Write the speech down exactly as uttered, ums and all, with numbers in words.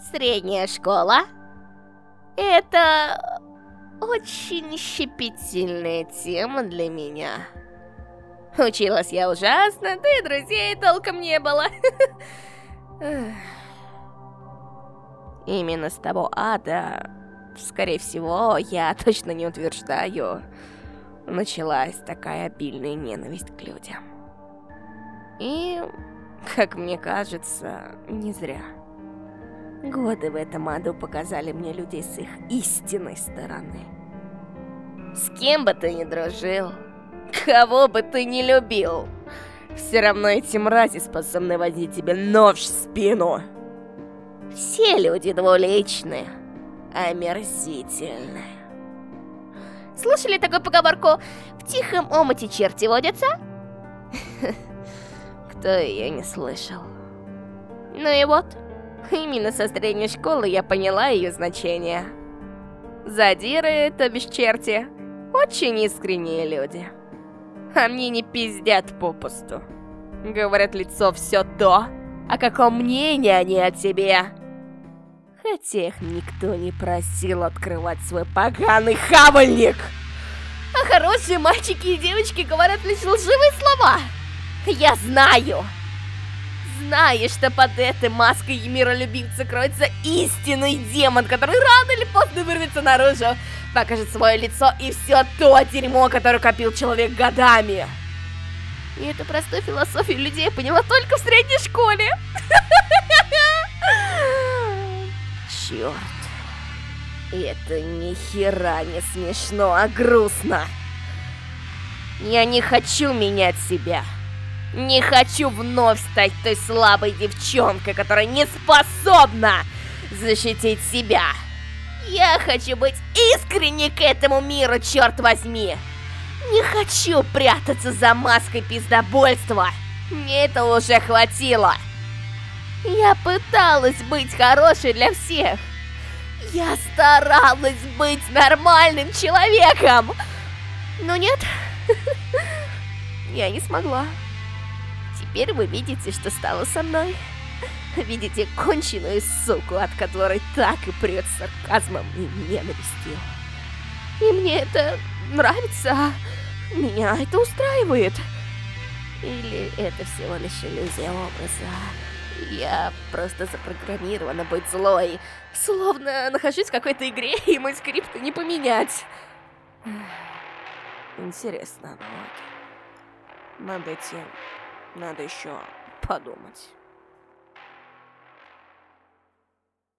Средняя школа — это очень щепетильная тема для меня. Училась я ужасно, да и друзей толком не было. Именно с того ада, скорее всего, я точно не утверждаю, началась такая обильная ненависть к людям. И, как мне кажется, не зря. Годы в этом аду показали мне людей с их истинной стороны. С кем бы ты ни дружил, кого бы ты ни любил, все равно эти мрази способны возить тебе нож в спину. Все люди двуличные, омерзительные. Слышали такую поговорку «В тихом омуте черти водятся»? Кто ее не слышал? Ну и вот, именно со средней школы я поняла ее значение. Задиры, то бишь черти, очень искренние люди. А мне не пиздят попусту. Говорят в лицо все то, о каком мнении они о тебе. Хотя их никто не просил открывать свой поганый хавальник. А хорошие мальчики и девочки говорят лишь лживые слова. Я знаю. Знаю, что под этой маской миролюбивца кроется истинный демон, который рано или поздно вырвется наружу, покажет свое лицо и все то дерьмо, которое копил человек годами. И эту простую философию людей я поняла только в средней школе. Черт. Это ни хера не смешно, а грустно. Я не хочу менять себя. Не хочу вновь стать той слабой девчонкой, которая не способна защитить себя. Я хочу быть искренней к этому миру, черт возьми. Не хочу прятаться за маской пиздобольства. Мне этого уже хватило. Я пыталась быть хорошей для всех. Я старалась быть нормальным человеком. Но нет, я не смогла. Теперь вы видите, что стало со мной. Видите конченую суку, от которой так и прет сарказмом и ненавистью. И мне это нравится. Меня это устраивает. Или это всего лишь иллюзия образа. Я просто запрограммирована быть злой. Словно нахожусь в какой-то игре, и мой скрипт не поменять. Интересно, вот. Над этим надо еще подумать.